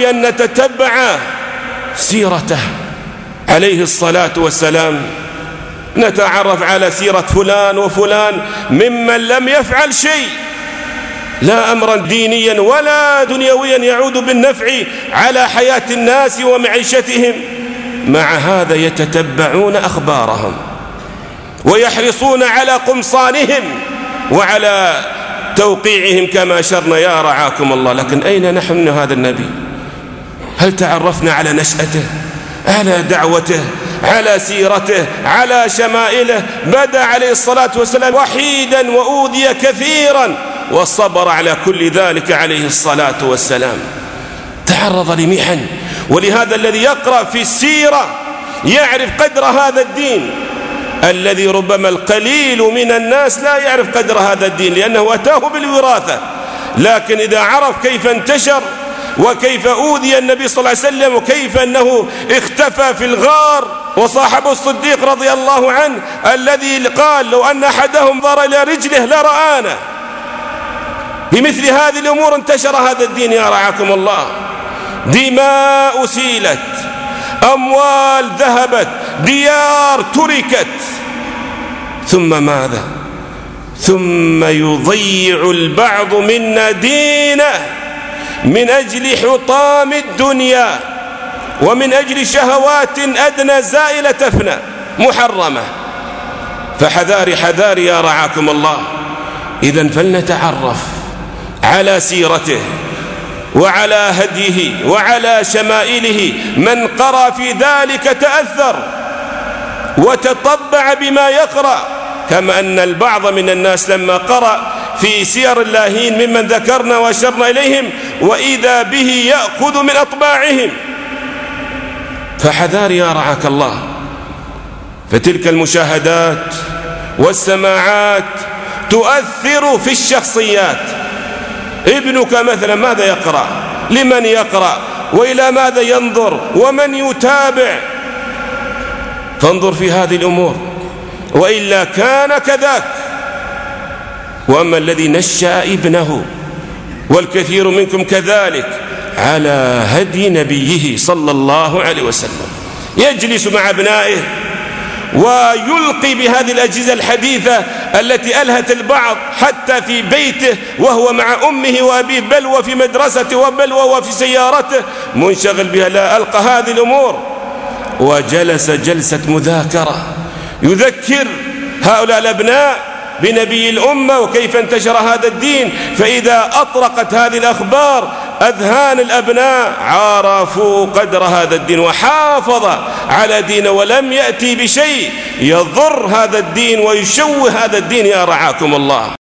بأن نتتبع سيرته عليه الصلاة والسلام، نتعرف على سيرة فلان وفلان ممن لم يفعل شيء، لا أمرا دينيا ولا دنيويا يعود بالنفع على حياة الناس ومعيشتهم، مع هذا يتتبعون أخبارهم ويحرصون على قمصانهم وعلى توقيعهم كما أشرنا يا رعاكم الله. لكن أين نحن من هذا النبي؟ هل تعرفنا على نشأته، على دعوته، على سيرته، على شمائله؟ بدأ عليه الصلاة والسلام وحيدا وأوذي كثيرا والصبر على كل ذلك عليه الصلاة والسلام، تعرض لمحن. ولهذا الذي يقرأ في السيرة يعرف قدر هذا الدين، الذي ربما القليل من الناس لا يعرف قدر هذا الدين لأنه أتاه بالوراثة، لكن إذا عرف كيف انتشر وكيف أوذي النبي صلى الله عليه وسلم وكيف أنه اختفى في الغار، وصاحبه الصديق رضي الله عنه الذي قال لو أن أحدهم ضر إلى رجله لرآنا، بمثل هذه الأمور انتشر هذا الدين يا رعاكم الله. دماء سيلت، أموال ذهبت، ديار تركت، ثم ماذا؟ ثم يضيع البعض منا دينه من أجل حطام الدنيا ومن أجل شهوات أدنى زائلة تفنى محرمة. فحذاري حذاري يا رعاكم الله. إذن فلنتعرف على سيرته وعلى هديه وعلى شمائله. من قرأ في ذلك تأثر وتطبع بما يقرأ، كما أن البعض من الناس لما قرأ في سير اللاهين ممن ذكرنا وأشرنا إليهم وإذا به يأخذ من أطباعهم. فحذار يا رعاك الله. فتلك المشاهدات والسماعات تؤثر في الشخصيات. ابنك مثلا ماذا يقرأ؟ لمن يقرأ؟ وإلى ماذا ينظر؟ ومن يتابع؟ فانظر في هذه الأمور، وإلا كان كذاك. وأما الذي نشأ ابنه، والكثير منكم كذلك، على هدي نبيه صلى الله عليه وسلم، يجلس مع أبنائه ويلقي بهذه الأجهزة الحديثة التي ألهت البعض حتى في بيته وهو مع أمه وأبيه، بل وفي مدرسته، بل وفي سيارته منشغل بها. لا ألقى هذه الأمور وجلس جلسة مذاكرة يذكر هؤلاء الأبناء بنبي الأمة وكيف انتشر هذا الدين. فإذا أطرقت هذه الأخبار أذهان الأبناء عرفوا قدر هذا الدين وحافظ على دينه، ولم يأتي بشيء يضر هذا الدين ويشوه هذا الدين يا رعاكم الله.